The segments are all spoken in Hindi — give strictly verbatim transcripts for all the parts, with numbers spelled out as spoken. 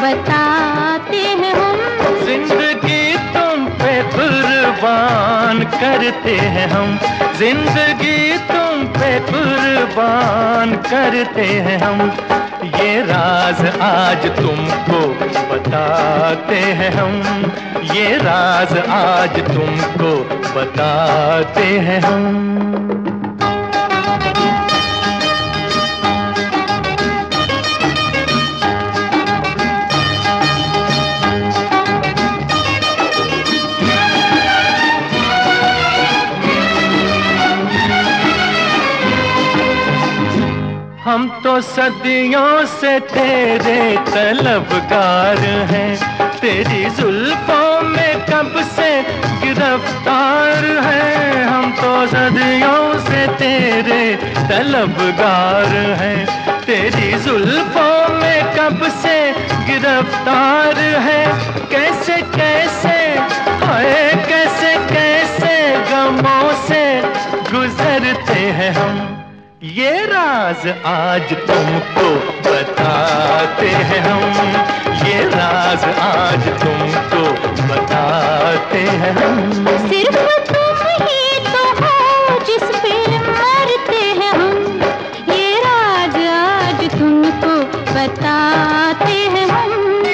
बताते हैं हम। जिंदगी तुम पे कुर्बान करते हैं हम, जिंदगी तुम पे कुर्बान करते हैं हम। ये राज आज तुमको बताते हैं हम, ये राज आज तुमको बताते हैं हम। हम तो सदियों से तेरे तलबगार हैं, तेरी जुल्फों में कब से गिरफ्तार हैं। हम तो सदियों से तेरे तलबगार हैं, तेरी जुल्फों में कब से गिरफ्तार हैं। कैसे कैसे हाय कैसे कैसे गमों से गुजरते हैं हम। ये राज आज तुमको बताते हैं हम, ये राज आज तुमको बताते हैं हम। सिर्फ तुम ही तो हो जिस पे मरते हैं हम, ये राज आज तुमको बताते हैं हम।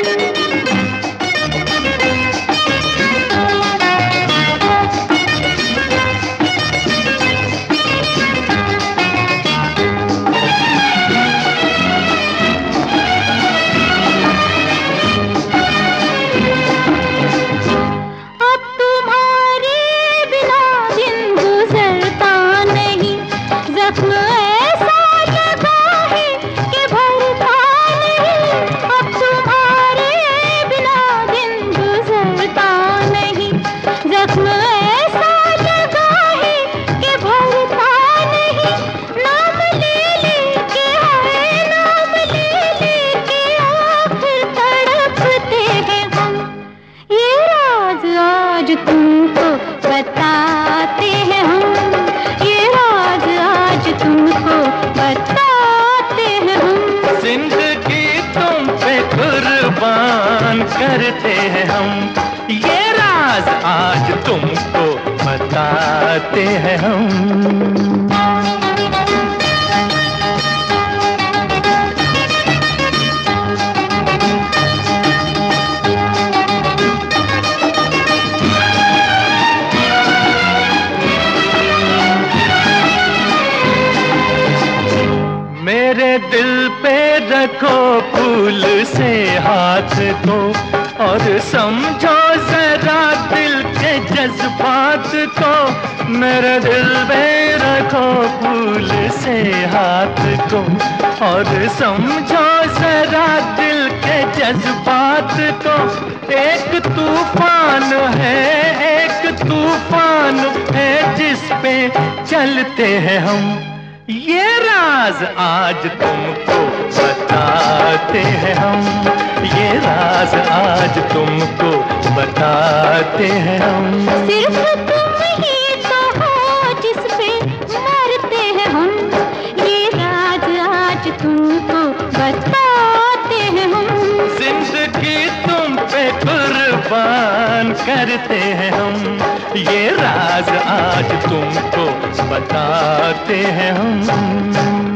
तुमको बताते हैं हम, ये राज आज तुमको बताते हैं हम। जिंदगी तुम पे कुर्बान करते हैं हम, ये राज आज तुमको बताते हैं हम। मेरे दिल पे रखो फूल से हाथ को, और समझो जरा दिल के जज्बात को। मेरे दिल पे रखो फूल से हाथ को, और समझो जरा दिल के जज्बात को। एक तूफान है, एक तूफान है जिस पे चलते हैं हम। ये राज आज तुमको बताते हैं हम, ये राज आज तुमको बताते हैं हम। सिर्फ तुम ही तो हो जिस पे मरते हैं हम, ये राज आज तुमको बताते हैं हम। जिंदगी तुम पे कुर्बान करते हैं हम, ये राज आज तुमको बताते हैं हम।